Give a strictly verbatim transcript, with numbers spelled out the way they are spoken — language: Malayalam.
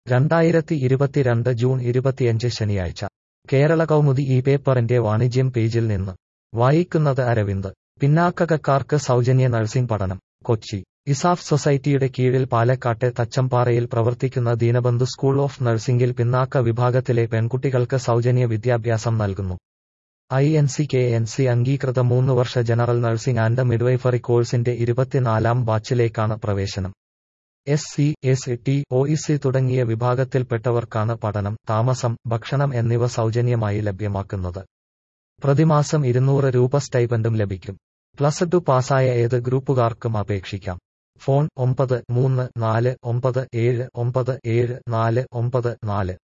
രണ്ടായിരത്തി ഇരുപത്തിരണ്ട് ജൂൺ ഇരുപത്തിയഞ്ച് ശനിയാഴ്ച കേരള കൗമുദി ഈ പേപ്പറിന്റെ വാണിജ്യം പേജിൽ നിന്ന് വായിക്കുന്നത് അരവിന്ദ്. പിന്നാക്കക്കാർക്ക് സൗജന്യ നഴ്സിംഗ് പഠനം. കൊച്ചി ഇസാഫ് സൊസൈറ്റിയുടെ കീഴിൽ പാലക്കാട്ടെ തച്ചമ്പാറയിൽ പ്രവർത്തിക്കുന്ന ദീനബന്ധു സ്കൂൾ ഓഫ് നഴ്സിംഗിൽ പിന്നാക്ക വിഭാഗത്തിലെ പെൺകുട്ടികൾക്ക് സൗജന്യ വിദ്യാഭ്യാസം നൽകുന്നു. I N C K N C അംഗീകൃത മൂന്ന് വർഷ ജനറൽ നഴ്സിംഗ് ആൻഡ് മിഡ്വൈഫറി കോഴ്സിന്റെ ഇരുപത്തിനാലാം ബാച്ചിലേക്കാണ് പ്രവേശനം. S C, S T, O E C തുടങ്ങിയ വിഭാഗത്തിൽപ്പെട്ടവർക്കാണ് പഠനം, താമസം, ഭക്ഷണം എന്നിവ സൗജന്യമായി ലഭ്യമാക്കുന്നത്. പ്രതിമാസം ഇരുന്നൂറ് രൂപ സ്റ്റൈപ്പൻഡും ലഭിക്കും. പ്ലസ് ടു പാസായ ഏത് ഗ്രൂപ്പുകാർക്കും അപേക്ഷിക്കാം. ഫോൺ ഒമ്പത് മൂന്ന് നാല് ഒമ്പത് ഏഴ് ഒമ്പത് ഏഴ് നാല് ഒമ്പത് നാല്.